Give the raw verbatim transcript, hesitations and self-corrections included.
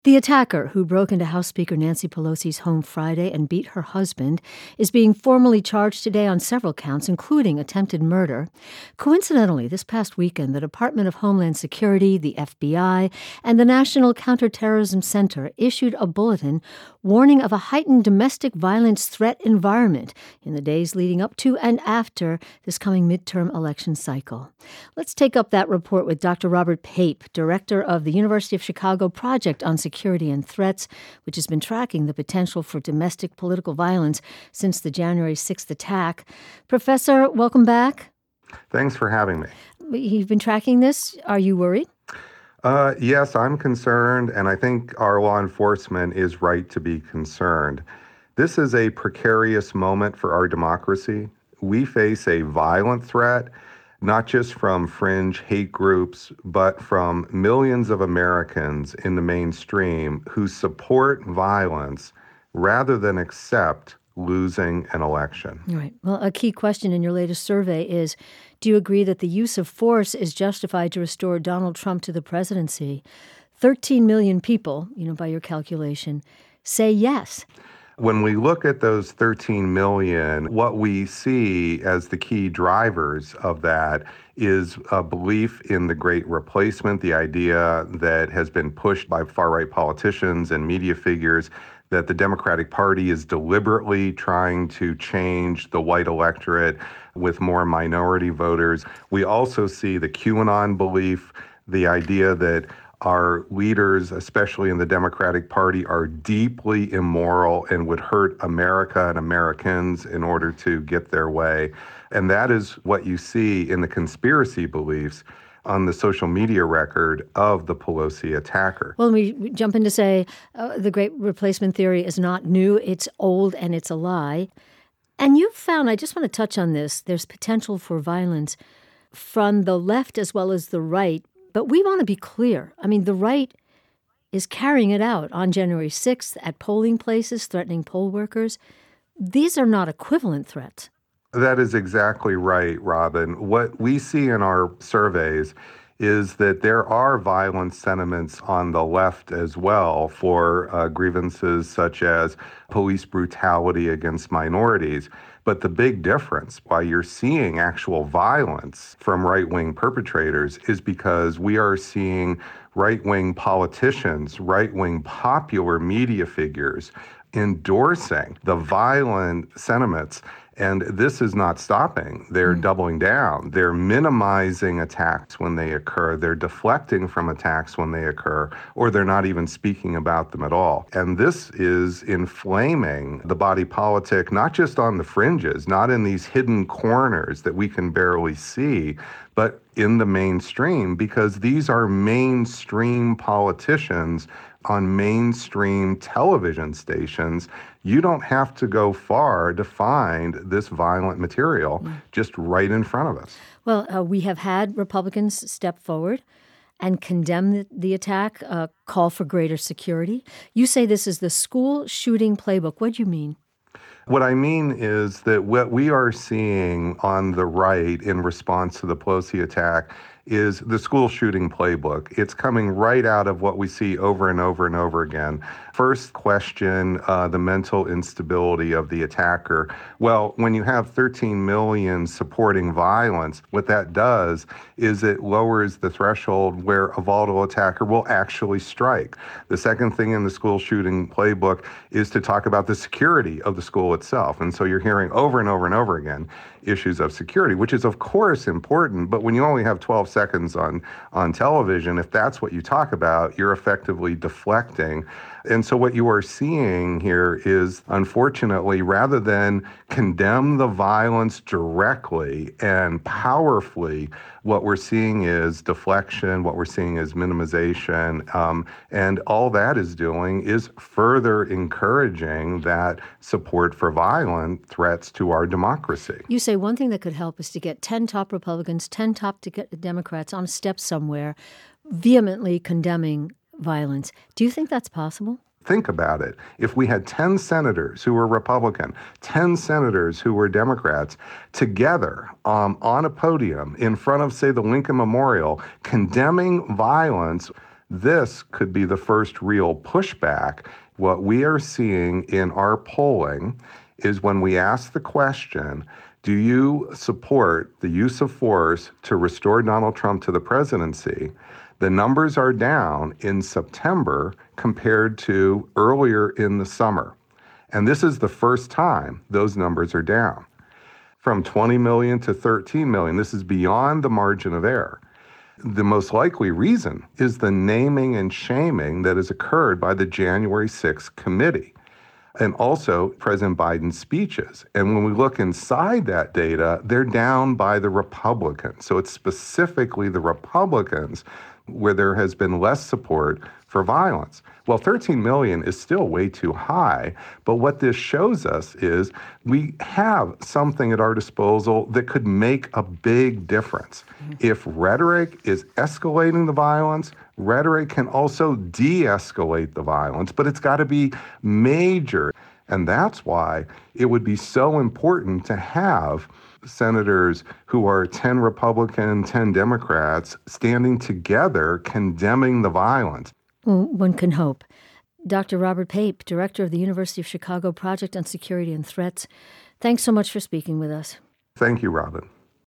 The attacker, who broke into House Speaker Nancy Pelosi's home Friday and beat her husband, is being formally charged today on several counts, including attempted murder. Coincidentally, this past weekend, the Department of Homeland Security, the F B I, and the National Counterterrorism Center issued a bulletin warning of a heightened domestic violence threat environment in the days leading up to and after this coming midterm election cycle. Let's take up that report with Doctor Robert Pape, director of the University of Chicago Project on Security and Threats, which has been tracking the potential for domestic political violence since the January sixth attack. Professor, welcome back. Thanks for having me. You've been tracking this. Are you worried? Uh, yes, I'm concerned, and I think our law enforcement is right to be concerned. This is a precarious moment for our democracy. We face a violent threat, not just from fringe hate groups, but from millions of Americans in the mainstream who support violence rather than accept losing an election. Right. Well, a key question in your latest survey is, do you agree that the use of force is justified to restore Donald Trump to the presidency? thirteen million people, you know, by your calculation, say yes. When we look at those thirteen million, what we see as the key drivers of that is a belief in the Great Replacement, the idea that has been pushed by far-right politicians and media figures that the Democratic Party is deliberately trying to change the white electorate with more minority voters. We also see the QAnon belief, the idea that our leaders, especially in the Democratic Party, are deeply immoral and would hurt America and Americans in order to get their way. And that is what you see in the conspiracy beliefs on the social media record of the Pelosi attacker. Well, we jump in to say uh, the Great Replacement theory is not new. It's old and it's a lie. And you've found, I just want to touch on this, there's potential for violence from the left as well as the right. But we want to be clear. I mean, the right is carrying it out on January sixth at polling places, threatening poll workers. These are not equivalent threats. That is exactly right, Robin. What we see in our surveys is that there are violent sentiments on the left as well for uh, grievances such as police brutality against minorities. But the big difference why you're seeing actual violence from right-wing perpetrators is because we are seeing right-wing politicians, right-wing popular media figures endorsing the violent sentiments. And this is not stopping. They're mm. doubling down. They're minimizing attacks when they occur. They're deflecting from attacks when they occur, or they're not even speaking about them at all. And this is inflaming the body politic, not just on the fringes, not in these hidden corners that we can barely see, but in the mainstream, because these are mainstream politicians on mainstream television stations. You don't have to go far to find this violent material mm. just right in front of us. Well, uh, we have had Republicans step forward and condemn the, the attack, uh, call for greater security. You say this is the school shooting playbook. What do you mean? What I mean is that what we are seeing on the right in response to the Pelosi attack is the school shooting playbook. It's coming right out of what we see over and over and over again. First, question uh, the mental instability of the attacker. Well, when you have thirteen million supporting violence, what that does is it lowers the threshold where a volatile attacker will actually strike. The second thing in the school shooting playbook is to talk about the security of the school itself. And so you're hearing over and over and over again issues of security, which is of course important, but when you only have twelve seconds on, on television, if that's what you talk about, you're effectively deflecting. And so what you are seeing here is, unfortunately, rather than condemn the violence directly and powerfully, what we're seeing is deflection, what we're seeing is minimization, um, and all that is doing is further encouraging that support for violent threats to our democracy. You say one thing that could help is to get ten top Republicans, ten top Democrats on a step somewhere, vehemently condemning violence. Do you think that's possible? Think about it. If we had ten senators who were Republican, ten senators who were Democrats together um, on a podium in front of, say, the Lincoln Memorial, condemning violence, This could be the first real pushback. What we are seeing in our polling is when we ask the question, do you support the use of force to restore Donald Trump to the presidency? The numbers are down in September compared to earlier in the summer. And this is the first time those numbers are down. From twenty million to thirteen million, this is beyond the margin of error. The most likely reason is the naming and shaming that has occurred by the January sixth committee and also President Biden's speeches. And when we look inside that data, they're down by the Republicans. So it's specifically the Republicans where there has been less support for violence. Well, thirteen million is still way too high, but what this shows us is we have something at our disposal that could make a big difference. Mm-hmm. If rhetoric is escalating the violence, rhetoric can also de-escalate the violence, but it's got to be major. And that's why it would be so important to have senators who are ten Republican, ten Democrats standing together condemning the violence. Well, one can hope. Doctor Robert Pape, director of the University of Chicago Project on Security and Threats, thanks so much for speaking with us. Thank you, Robin.